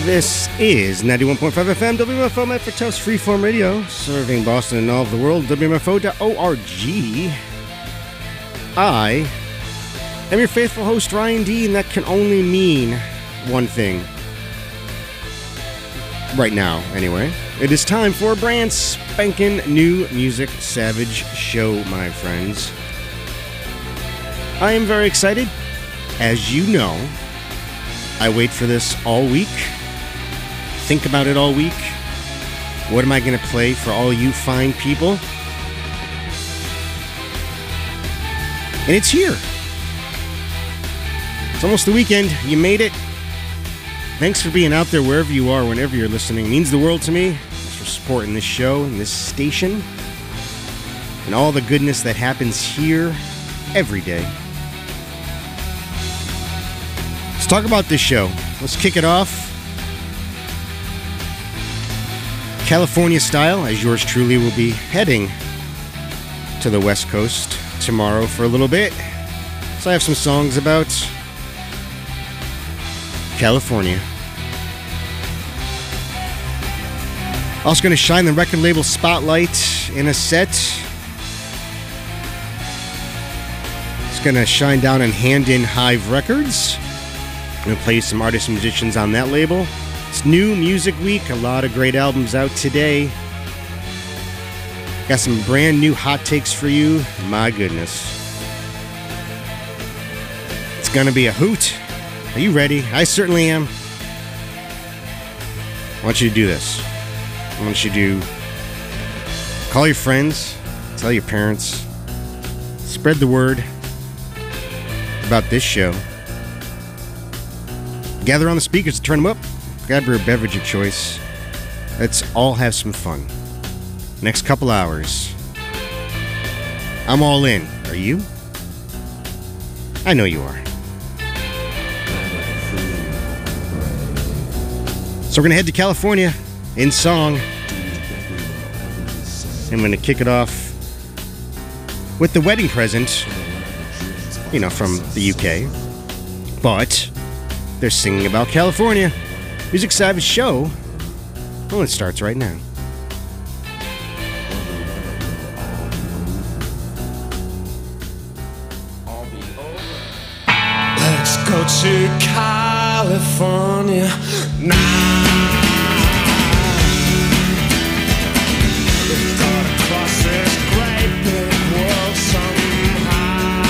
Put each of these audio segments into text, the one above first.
This is 91.5 FM, WMFO, Medford Tufts Freeform Radio, serving Boston and all of the world, WMFO.org. I am your faithful host, Ryan D., and that can only mean one thing. Right now, anyway. It is time for a brand spanking new Music Savage show, my friends. I am very excited. As you know, I wait for this all week. Think about it all week. What am I going to play for all you fine people? And it's here. It's almost the weekend. You made it. Thanks for being out there wherever you are, whenever you're listening. It means the world to me. Thanks for supporting this show and this station and all the goodness that happens here every day. Let's talk about this show. Let's kick it off California style, as yours truly will be heading to the West Coast tomorrow for a little bit. So I have some songs about California. Also going to shine the record label spotlight in a set. It's going to shine down on Hand in Hive Records. I'm going to play some artists and musicians on that label. It's New Music Week. A lot of great albums out today. Got some brand new hot takes for you. My goodness. It's going to be a hoot. Are you ready? I certainly am. I want you to do this. I want you to call your friends, tell your parents, spread the word about this show. Gather on the speakers to turn them up. Grab your beverage of choice. Let's all have some fun. Next couple hours. I'm all in. Are you? I know you are. So we're going to head to California in song. I'm going to kick it off with the wedding present, you know, from the UK. But they're singing about California. Music Savage show. Well, it starts right now. Let's go to California now. We've got to cross this great big world somehow.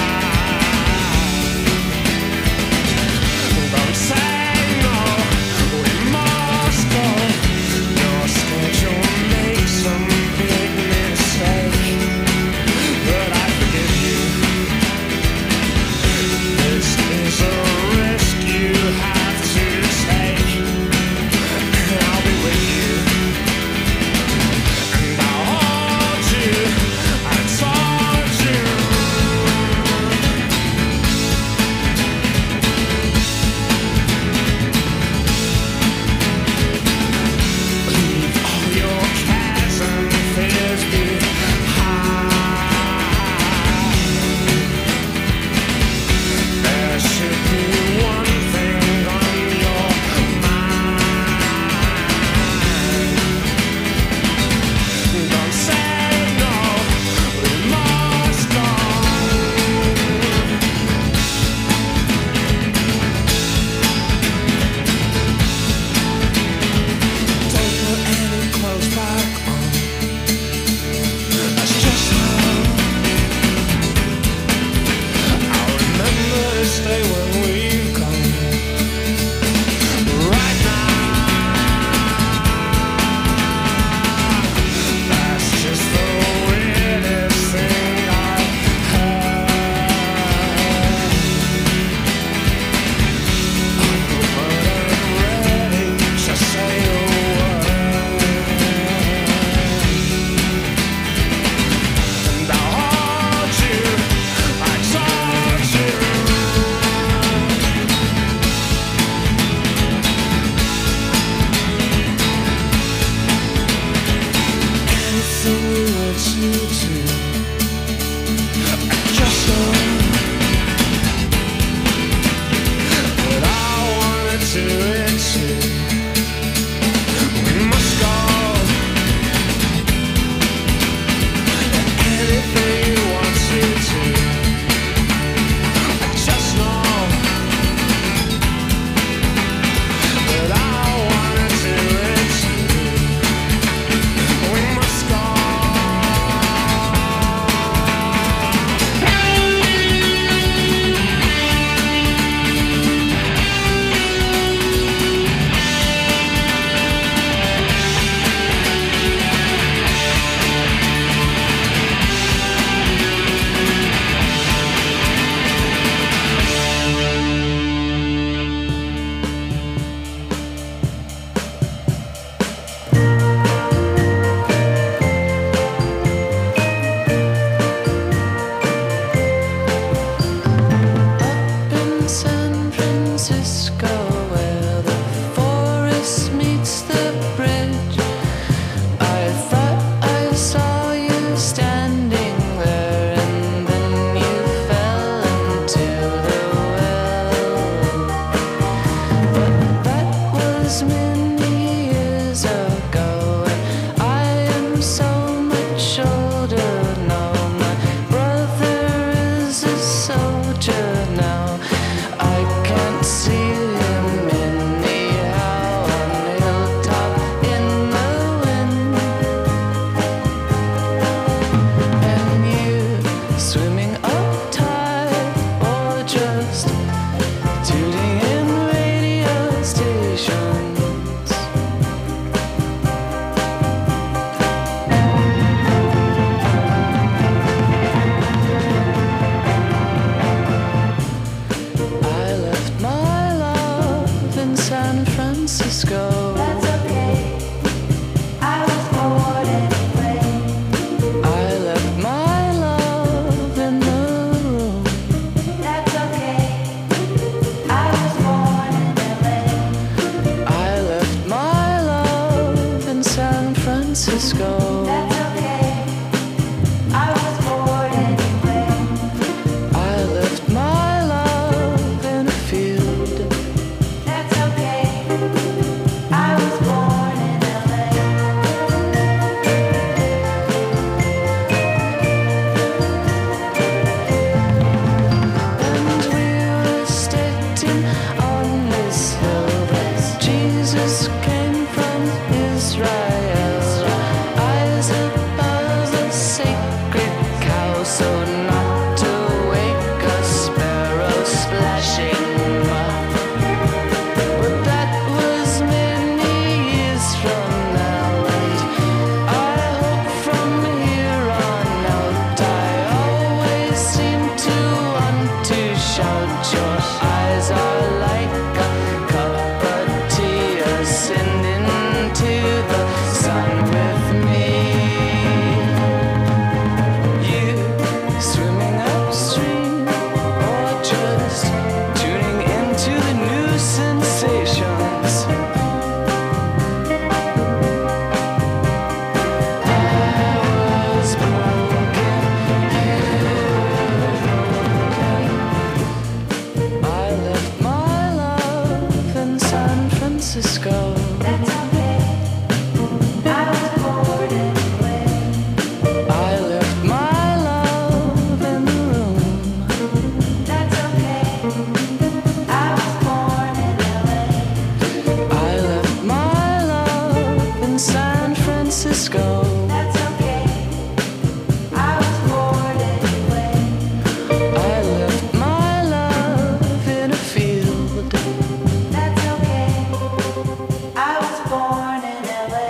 Don't say no, we must go. Your schedule makes some big mistake, but I forgive you. This is a risk you have to take. soldier now. I can't see him anyhow on the hilltop in the wind. And you swimming uptide or just tuning in radio stations. I left my love in San Francisco. That's okay. I was bored anyway. I left my love in the room. That's okay. I was born in LA. I left my love in San Francisco. That's okay. I was bored anyway. I left my love in a field. That's okay. I was born in LA. And we were sitting on this hill that Jesus came from Israel. Eyes above a sacred cow, so not to wake a sparrow splashing. But that was many years from now, and I hope from here on out I always seem to want to shout. Your eyes are like a cup of tea ascending to the sun with me. You swimming upstream or just tuning into the new sensations. I was broken, I left my love in San Francisco. That's okay. I was bored anyway. I left my love in the room. That's okay. I was born in LA. I left my love in San Francisco. That's okay. I was bored anyway. I left my love in a field. That's okay. I was born in LA.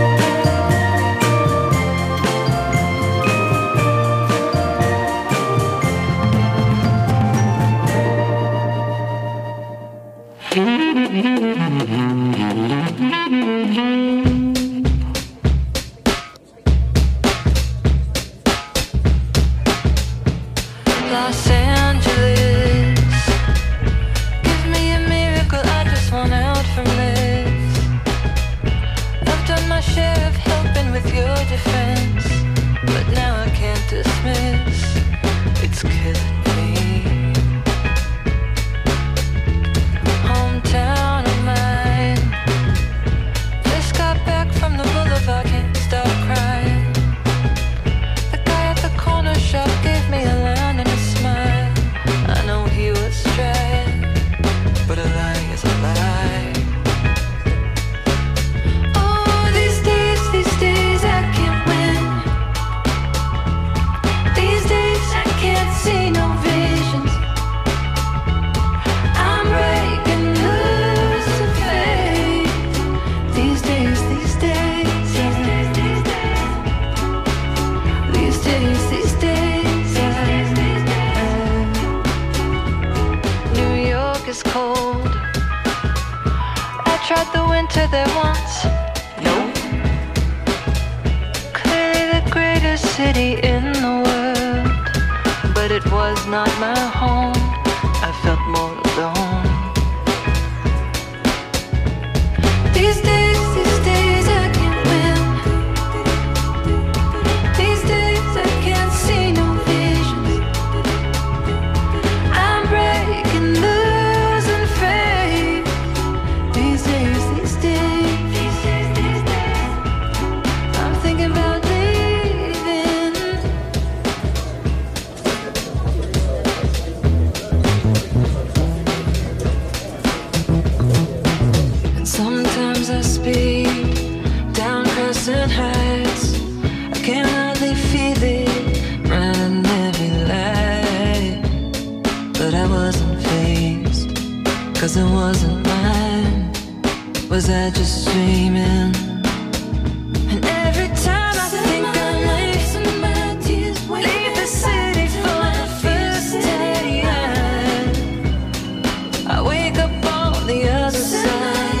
Los Angeles, give me a miracle, I just want out from this. I've done my share of helping with your defense, but now I can't dismiss. It's killing me. Hometown of mine, just got back from the boulevard, can't stop crying. The guy at the corner shop gave me a line and a smile. I know he was trying, but a lie is a lie. Oh, these days I can't win. These days I can't see no visions. I'm breaking loose of faith. These days, these days, these days, these days, these days, these days, these days. New York is cold. I tried the winter there once. Nope. Clearly the greatest city in the world, but it was not my home. I felt more alone. These days I can't win. These days I can't see no visions. I'm breaking loose and faith. These days, these days, I'm thinking about leaving. 'cause it wasn't mine. Was I just dreaming? And every time I think I leave the city for the first time, I wake up on the other side,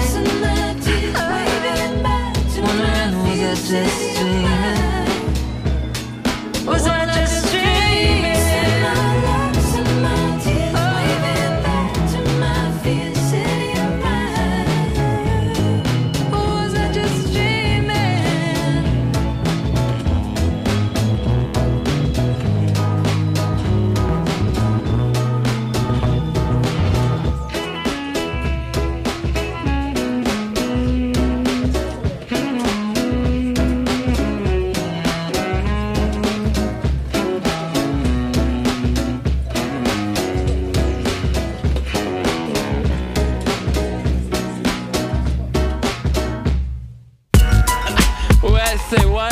wondering, was I just dreaming? Was I just dreaming? Say what?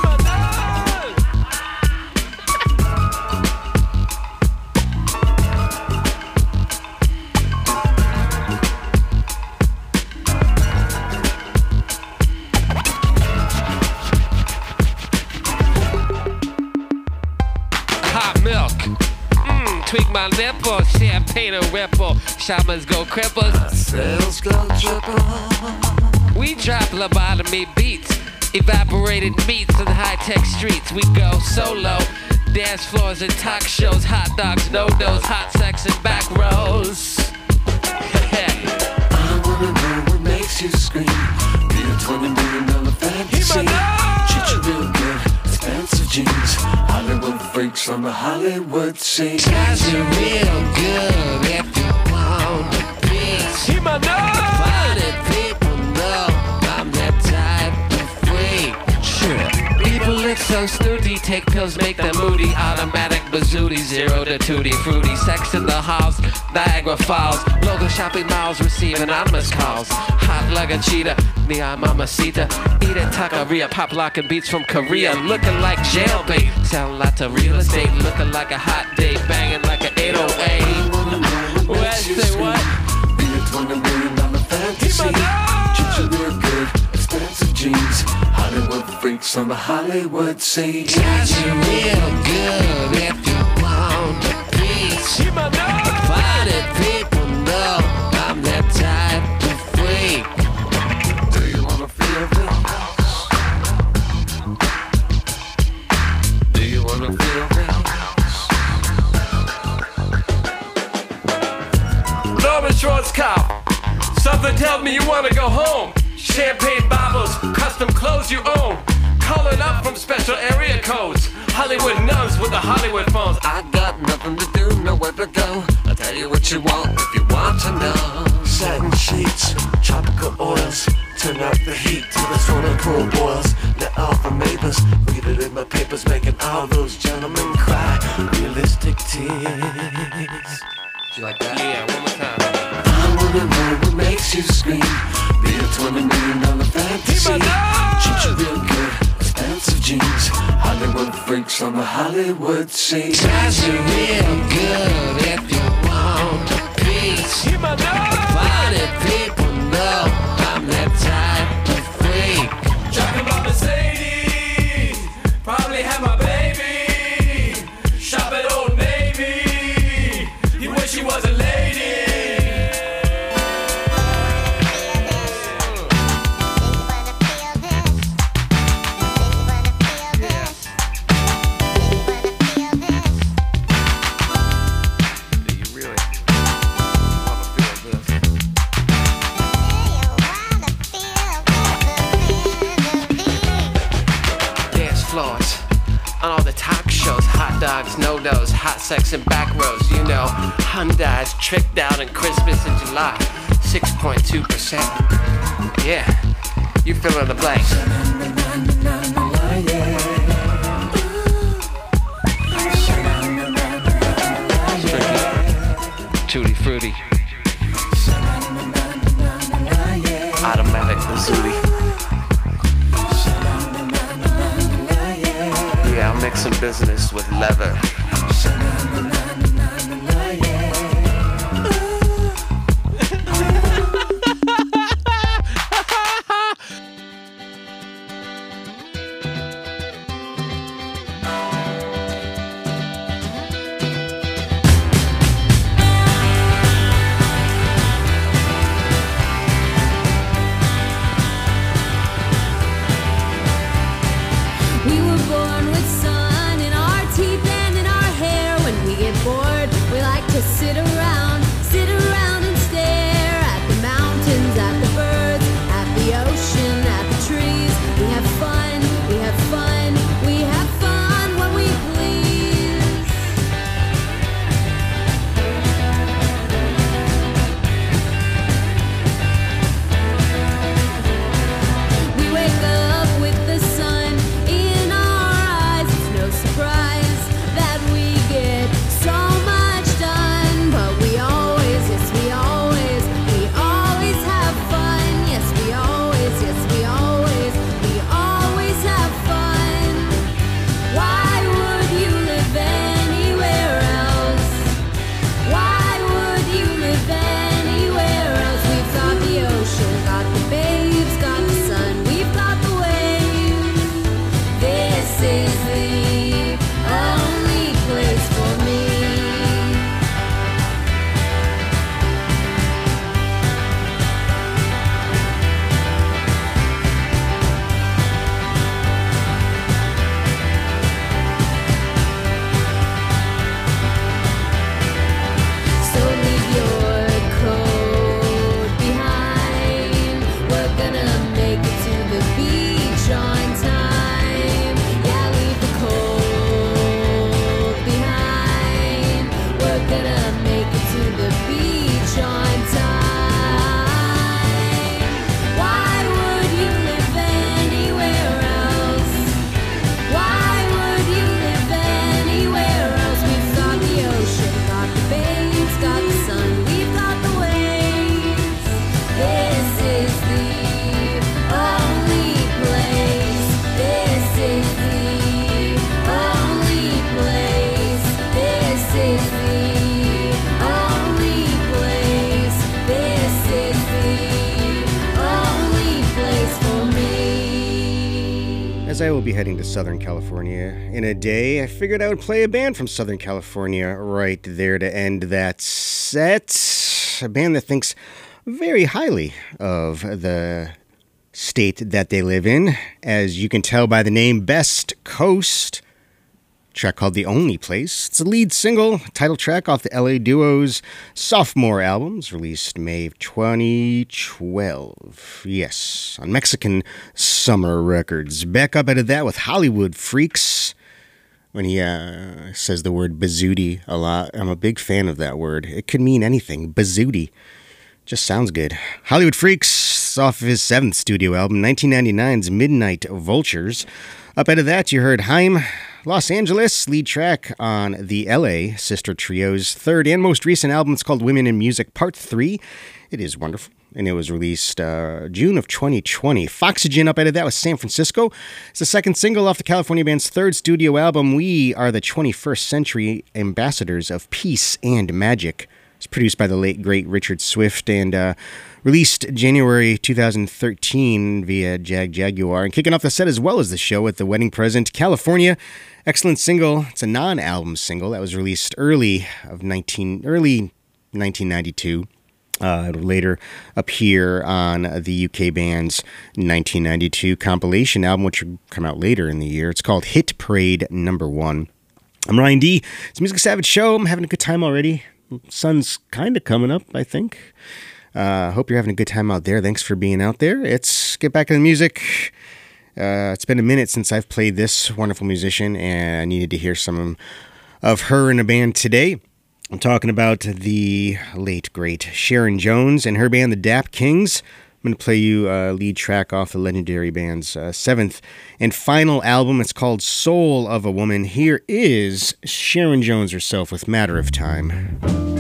Hot milk. Tweak my nipple. Champagne and ripple. Shamans go cripple. Sales go triple. We drop lobotomy beats. Evaporated meats in high-tech streets. We go solo. Dance floors and talk shows. Hot dogs, no-dos. Hot sex and back rows. I wanna know what makes you scream. Be a $20 million fantasy. Treat you real good. Expensive jeans. Hollywood freaks on the Hollywood scene. Guys, you real good if you want the peace. Funny people know I'm that type of freak. Sure. People look so snooty, take pills, make them moody. Automatic bazooty, 0 to tutti fruity. Sex in the halls, Niagara Falls. Local shopping malls receive anonymous calls. Hot like a cheetah, neon mamacita. Eat it, taqueria, pop locking beats from Korea. Looking like jailbait, sound like a real estate. Looking like a hot date, banging like an 808. What? Say what? Be a $20 million fantasy. Treat you real good. Expensive jeans. Hollywood freaks on the Hollywood scene. Guys, you real good if you want the peace. Funny people know I'm that type of freak. Do you wanna feel this? Do you wanna feel this? Norman Schwarzkopf, something tells me you wanna go home. Champagne bottles, custom clothes you own. Calling up from special area codes. Hollywood nuns with the Hollywood phones. I got nothing to do, nowhere to go. I'll tell you what you want if you want to know. Satin sheets, tropical oils. Turn up the heat till the swimming pool boils. Let all the neighbors read it in my papers, making all those gentlemen cry. Realistic tears. You like that? Yeah, one more time. I wanna know what makes you scream. Be a $20 million fantasy. Treat you real good. Expensive jeans. Hollywood freaks on the Hollywood scene. Guys, you real good if you want the peace. Funny people know I'm that type of freak. Talking about Mercedes, probably have my baby. Shop at Old Navy. You wish you was a lady. Dogs, no-dos, hot sex and back rows. You know, Hyundai's tricked out in Christmas in July. 6.2%. Yeah, you fill in the blank. Tutti fruity. Automatic bazooty. Yeah, I'm mixing business with leather. I will be heading to Southern California in a day. I figured I would play a band from Southern California right there to end that set. A band that thinks very highly of the state that they live in. As you can tell by the name, Best Coast. Track called The Only Place. It's a lead single, title track off the LA Duo's sophomore albums, released May of 2012. Yes, on Mexican Summer Records. Back up out of that with Hollywood Freaks. When he says the word bazooty a lot, I'm a big fan of that word. It could mean anything. Bazooty. Just sounds good. Hollywood Freaks off of his 7th studio album, 1999's Midnight Vultures. Up out of that, you heard Haim, Los Angeles, lead track on the LA Sister Trio's 3rd and most recent album. It's called Women in Music Part 3. It is wonderful, and it was released June of 2020. Foxygen up out of that was San Francisco. It's the 2nd single off the California band's 3rd studio album. We are the 21st century ambassadors of peace and magic. It's produced by the late, great Richard Swift and released January 2013 via Jaguar. And kicking off the set as well as the show with The Wedding Present, California. Excellent single. It's a non-album single that was released early 1992. It'll later appear on the UK band's 1992 compilation album, which will come out later in the year. It's called Hit Parade No. 1. I'm Ryan D. It's a Music Savage show. I'm having a good time already. Sun's kind of coming up, I think. Hope you're having a good time out there. Thanks for being out there. Let's get back to the music. It's been a minute since I've played this wonderful musician, and I needed to hear some of her in a band today. I'm talking about the late, great Sharon Jones and her band, the Dap Kings. I'm going to play you a lead track off the legendary band's 7th and final album. It's called Soul of a Woman. Here is Sharon Jones herself with Matter of Time.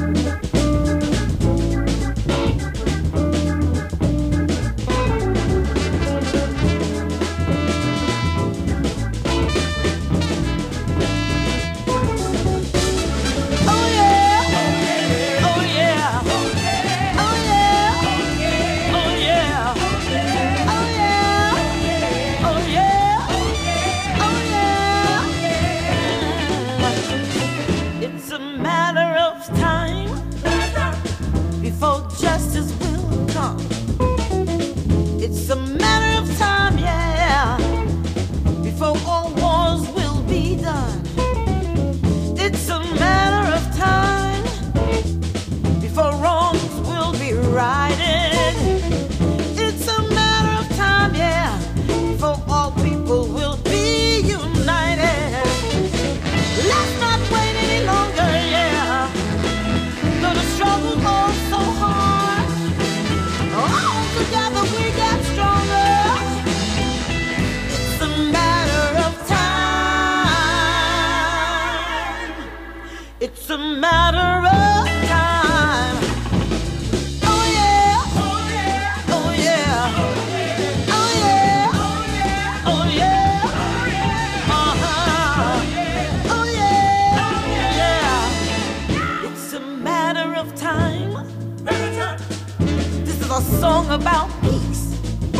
About peace,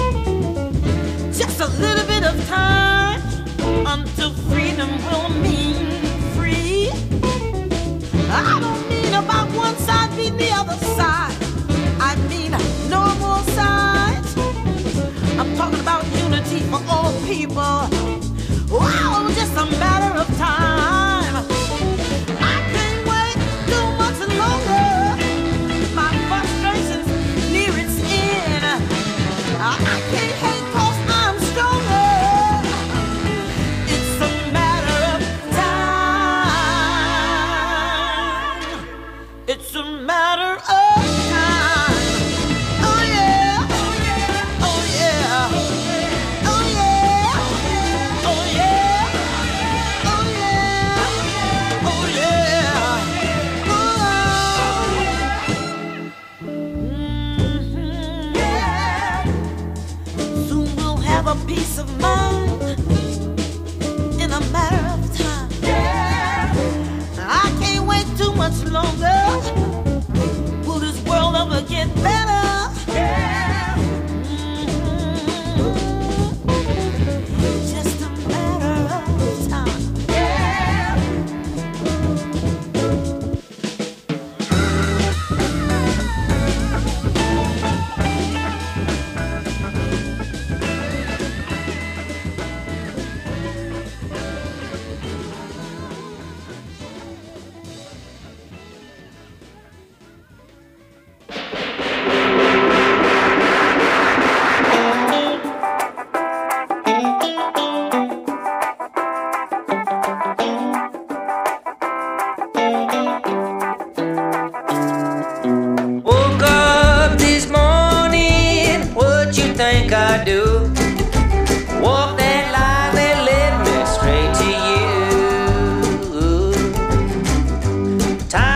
just a little bit of time until freedom will mean free. I don't mean about one side beating the other side. I mean no more sides. I'm talking about unity for all people. Wow, just a matter of time. I can't wait too much longer. My frustrations near its end. I can't hate 'cause I'm stronger. It's a matter of time. It's a matter of time. Oh yeah. Oh yeah. Oh yeah. Oh yeah. Oh yeah. Oh yeah. Soon we'll have a peace of mind in a matter of time. I can't wait too much longer. Will this world ever get better? Just a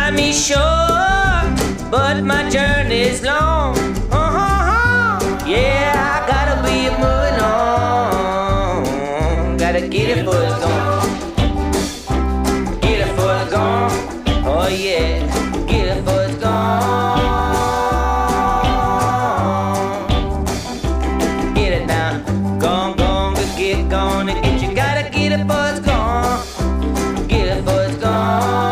find me short, but my journey's long. Yeah, I gotta be moving on. Gotta get it for it's gone. Get it for it's gone. Oh yeah, get it for it's gone. Get it now, gone, gone, get gone and get you. Gotta get it for it's gone. Get it for it's gone.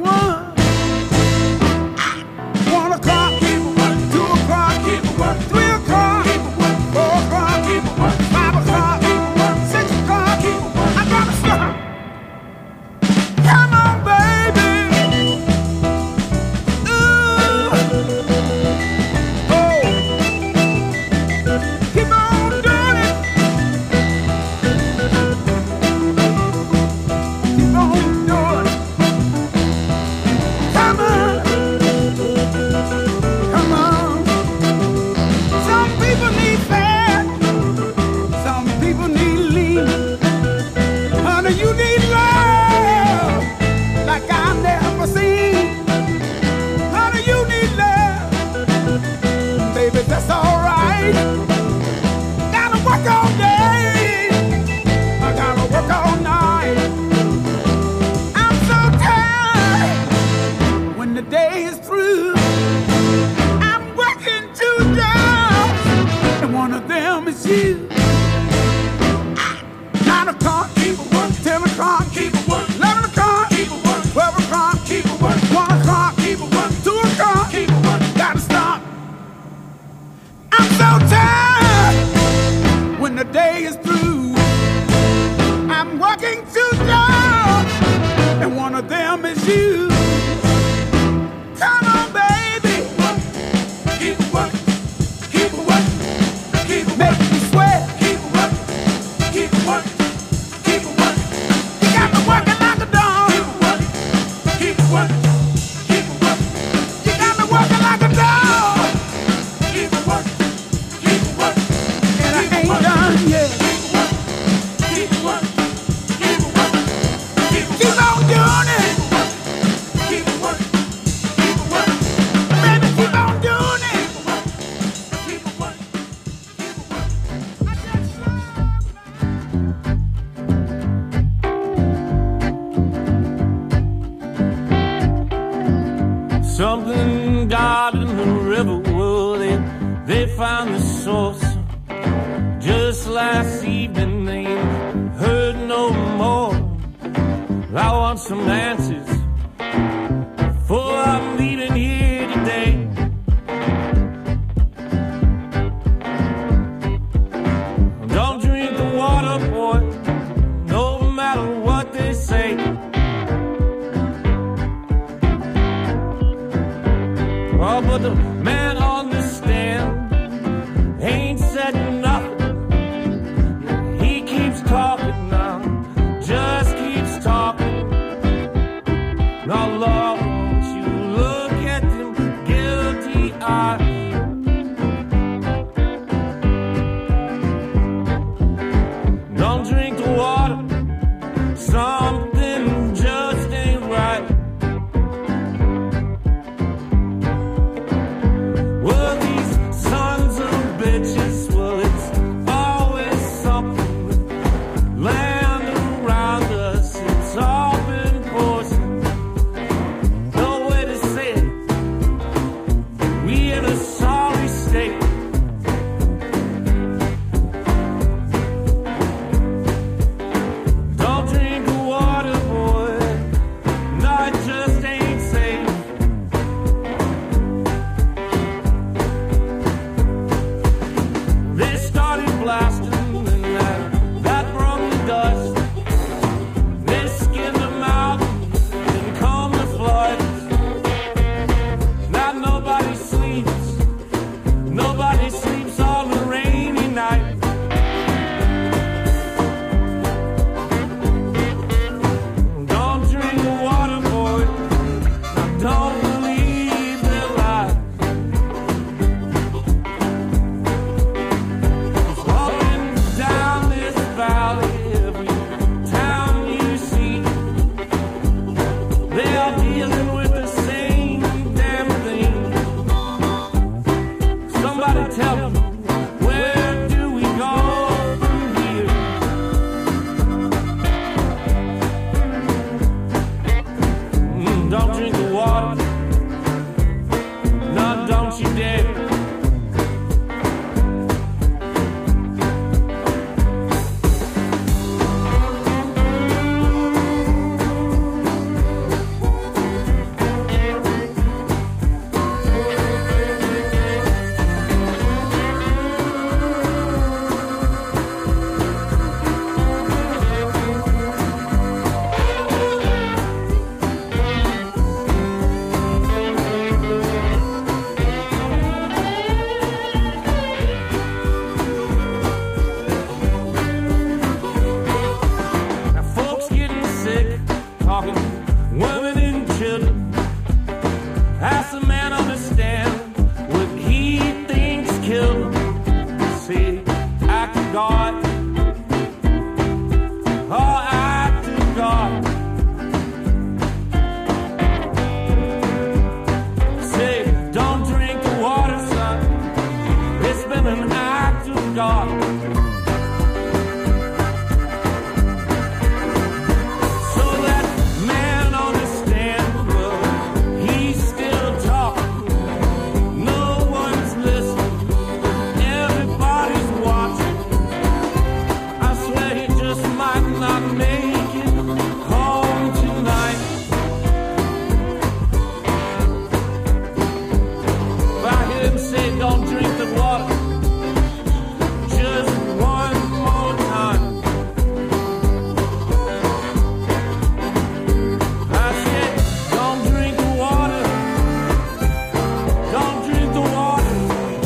Something got in the river, well, they found the source. Just last evening they heard no more. I want some answers before I'm leaving here today. Don't drink the water, boy, no matter what they say. Oh, but the man on the stand ain't said nothing. He keeps talking now, just keeps talking. Now, Lord, won't you look at them guilty eyes? Don't drink the water, something just ain't right. dark. So that man on the stand, well, he's still talking. No one's listening, everybody's watching. I swear he just might not make it home tonight. If I hear him say, don't drink the water, just one more time. I said, don't drink the water, don't drink the water.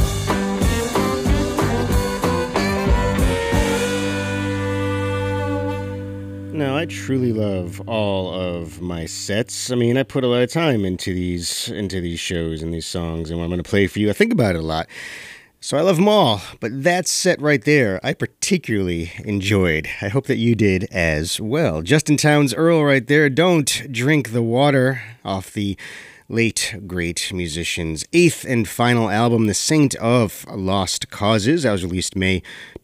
No, I truly love all of my sets. I mean, I put a lot of time into these shows and these songs and what I'm going to play for you. I think about it a lot. So I love them all, but that set right there, I particularly enjoyed. I hope that you did as well. Justin Townes Earl right there, Don't Drink the Water, off the late great musician's eighth and final album, The Saint of Lost Causes. That was released May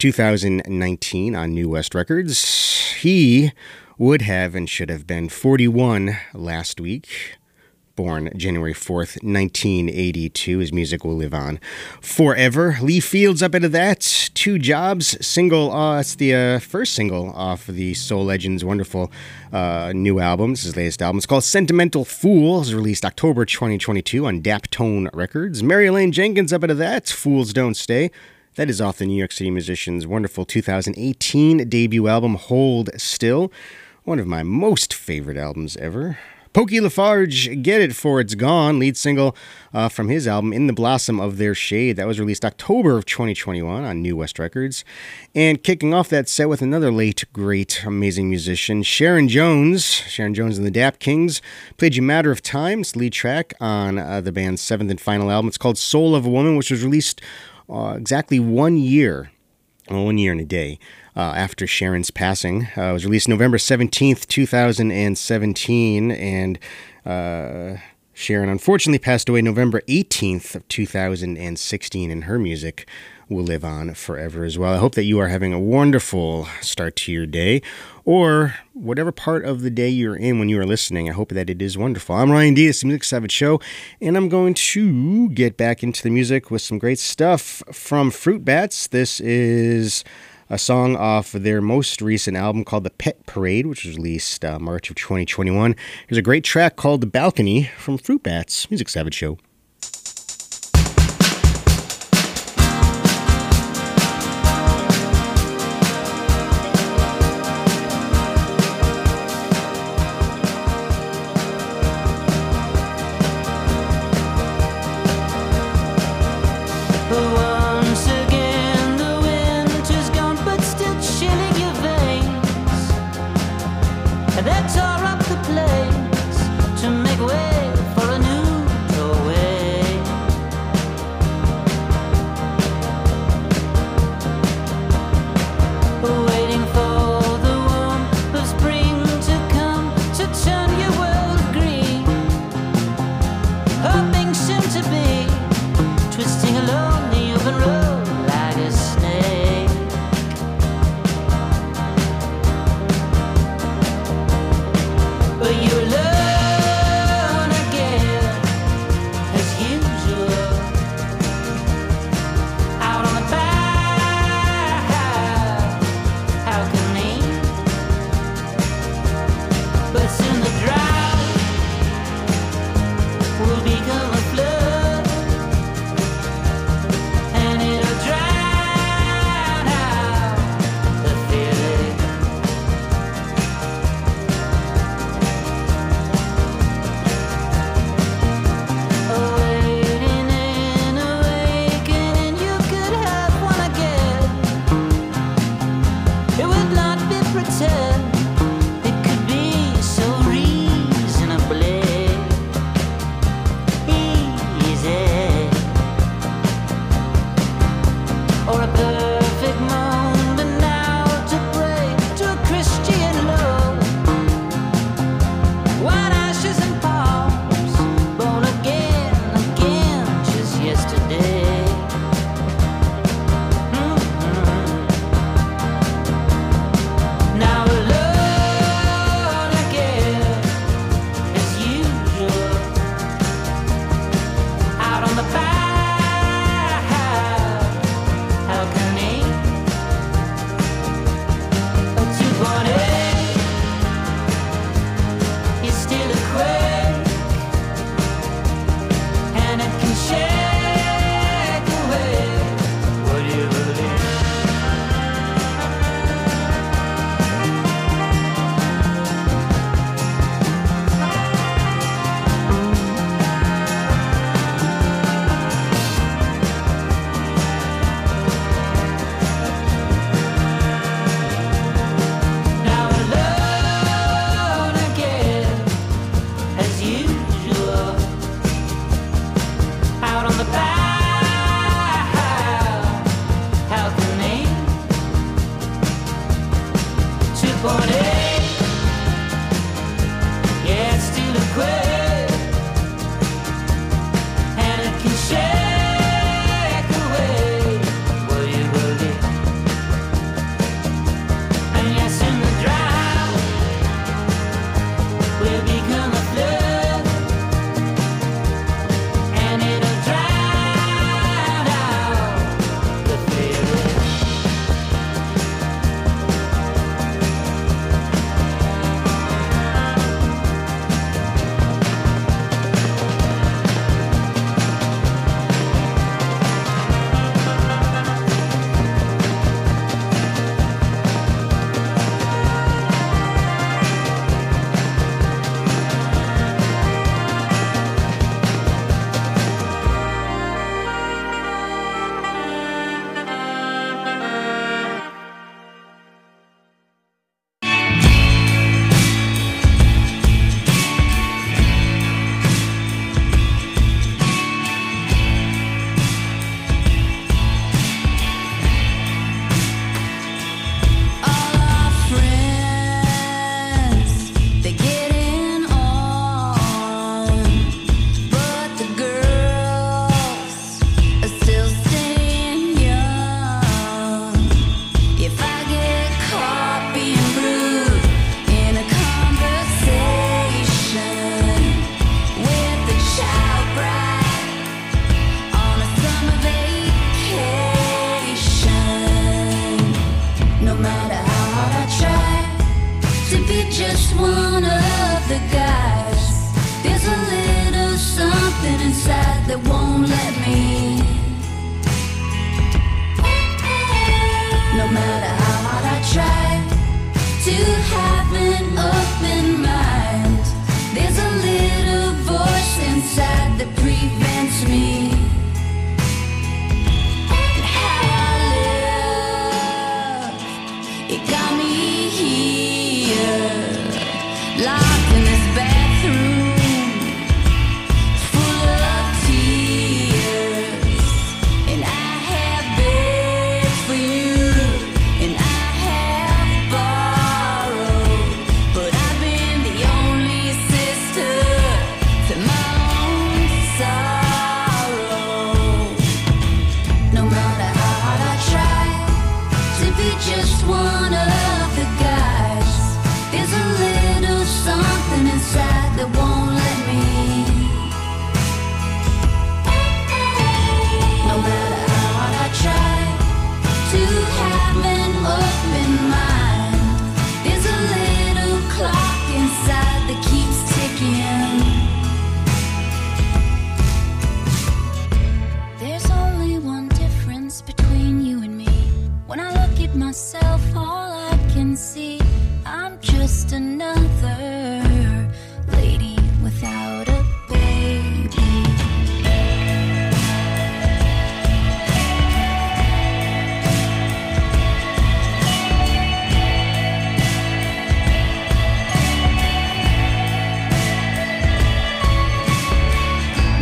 2019 on New West Records. He would have and should have been 41 last week. Born January 4th, 1982. His music will live on forever. Lee Fields up into that. Two Jobs single. It's the first single off of the Soul Legends' wonderful new album. This is his latest album. It's called Sentimental Fool. It was released October 2022 on Daptone Records. Mary Elaine Jenkins up into that. Fools Don't Stay. That is off the New York City musician's wonderful 2018 debut album, Hold Still. One of my most favorite albums ever. Pokey Lafarge, Get It For It's Gone, lead single from his album, In the Blossom of Their Shade. That was released October of 2021 on New West Records. And kicking off that set with another late, great, amazing musician, Sharon Jones. Sharon Jones and the Dap Kings. Played You Matter of Time. It's the lead track on the band's seventh and final album. It's called Soul of a Woman, which was released exactly 1 year. Well, 1 year and a day. After Sharon's passing. It was released November 17th, 2017, and Sharon unfortunately passed away November 18th of 2016, and her music will live on forever as well. I hope that you are having a wonderful start to your day, or whatever part of the day you're in when you are listening. I hope that it is wonderful. I'm Ryan D. It's the Music Savage Show, and I'm going to get back into the music with some great stuff from Fruit Bats. This is a song off their most recent album called The Pet Parade, which was released March of 2021. Here's a great track called The Balcony from Fruit Bats, Music Savage Show. Once again, the winter's gone, but still chilling your veins. And they tore up the place to make way for a new doorway. Waiting for the warmth of spring to come to turn your world green. Hoping soon to be twisting along the open road like a snake. But you're alone again, as usual. Out on the path, how convenient. But soon the drought will become a flood, and it'll drown out the feeling. Awaiting and awakening, you could have one again. It would not be pretend, it could be so reasonably.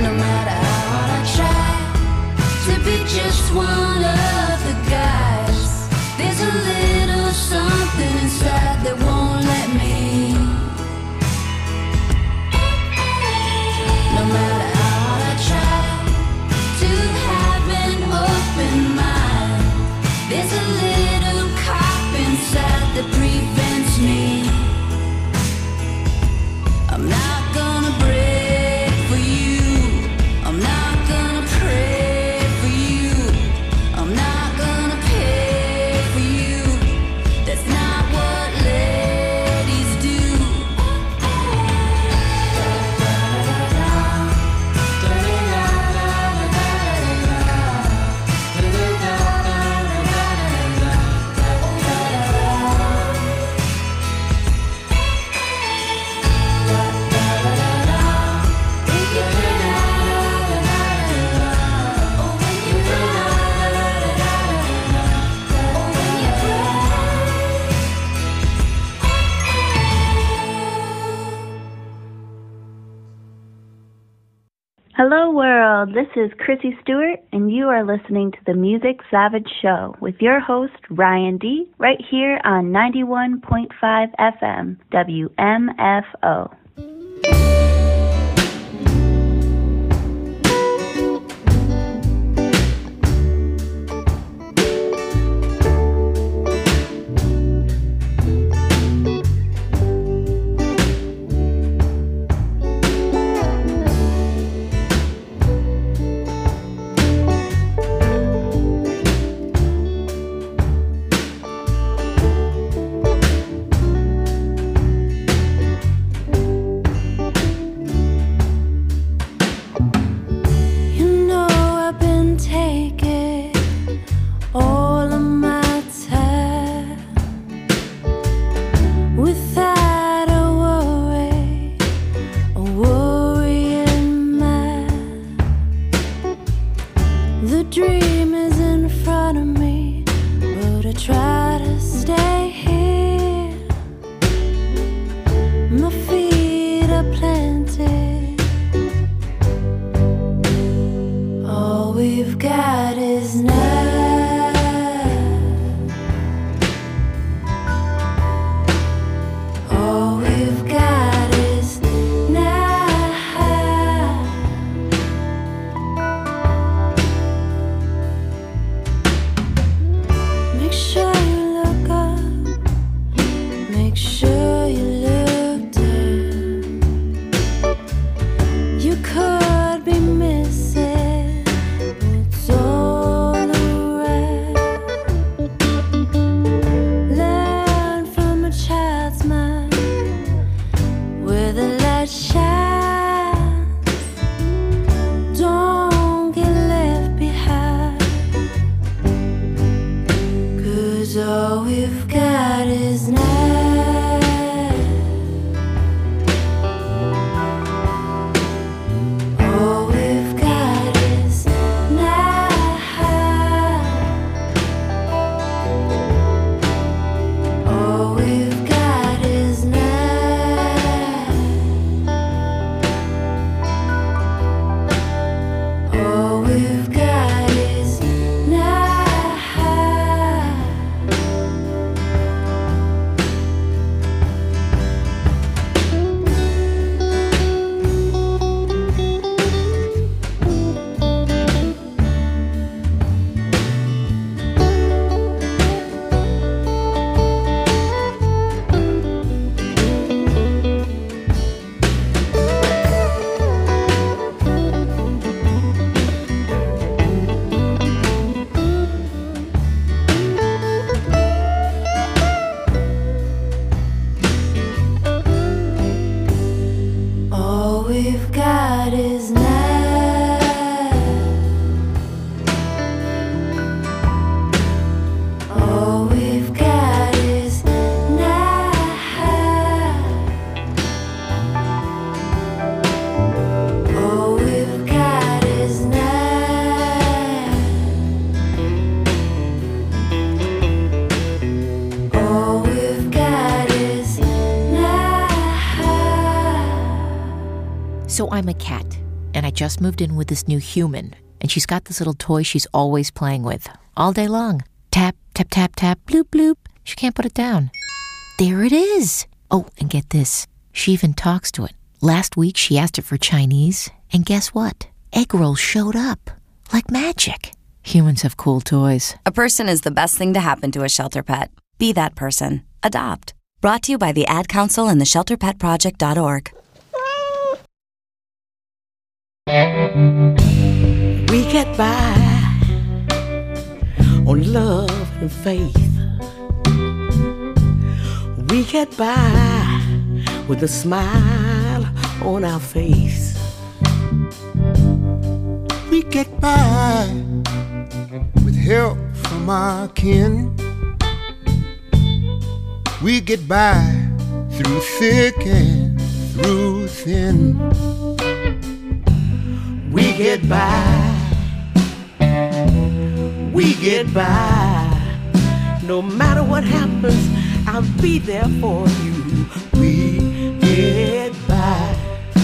No matter how hard I try to be just one of the guys, there's a little something inside that won't let me. No matter how hard I try to have an open mind, there's a little cop inside that prevents me. I'm not gonna break for you. I'm not gonna pray for you. I'm not gonna pay for you. That's not what ladies do. Hello world, this is Chrissy Stewart and you are listening to the Music Savage Show with your host Ryan D. right here on 91.5 FM WMFO. So I'm a cat, and I just moved in with this new human, and she's got this little toy she's always playing with, all day long. Tap, tap, tap, tap, bloop, bloop. She can't put it down. There it is. Oh, and get this. She even talks to it. Last week, she asked it for Chinese, and guess what? Egg rolls showed up. Like magic. Humans have cool toys. A person is the best thing to happen to a shelter pet. Be that person. Adopt. Brought to you by the Ad Council and the ShelterPetProject.org. We get by on love and faith. We get by with a smile on our face. We get by with help from our kin. We get by through thick and through thin. We get by. We get by. No matter what happens, I'll be there for you. We get by.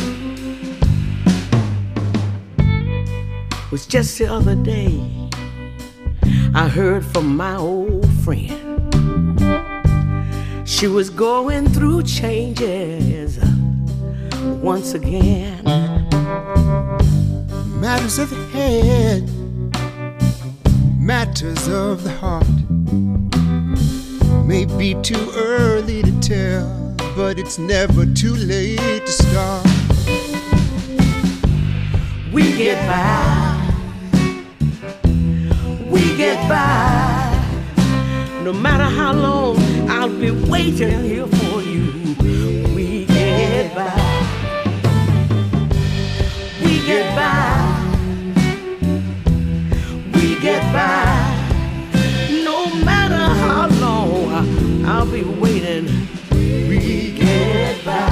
It was just the other day I heard from my old friend. She was going through changes once again. Matters of the head, matters of the heart. May be too early to tell, but it's never too late to start. We get by. We get by. No matter how long, I'll be waiting here for you. We get by. We get by. We get by. No matter how long, I'll be waiting. We get by.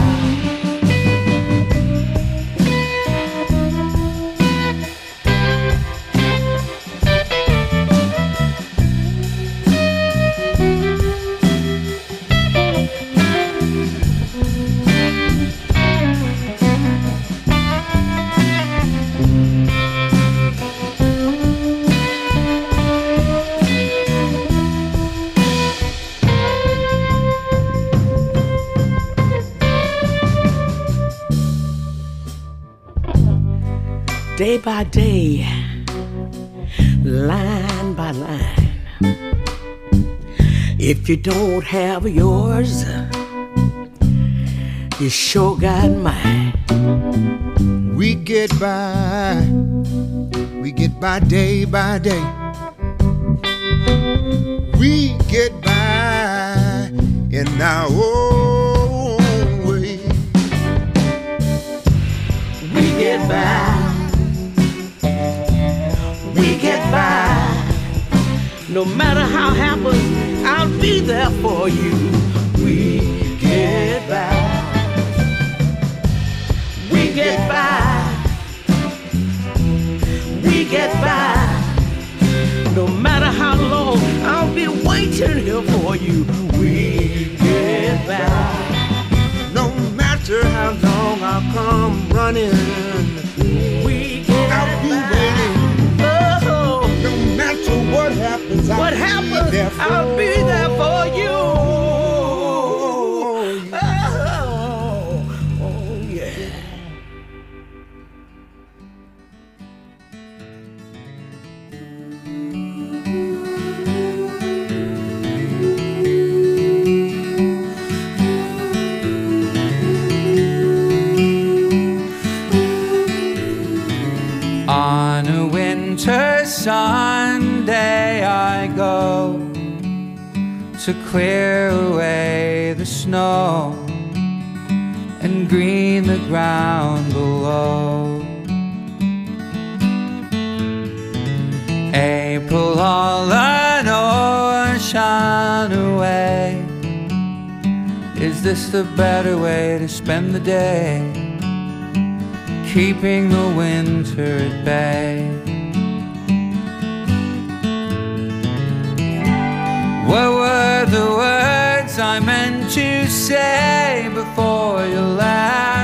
Day by day, line by line. If you don't have yours, you sure got mine. We get by day by day. We get by in our own way. We get by. We get by. No matter how it happens, I'll be there for you. We get by. We get by. We get by. No matter how long, I'll be waiting here for you. We get by. No matter how long I'll come running, I'll be waiting. No matter what happens, I'll be there for you. Oh, yeah. On a winter Sunday I go to clear away the snow and green the ground below. April all an ocean away. Is this the better way to spend the day? Keeping the winter at bay. What were the words I meant to say before you left?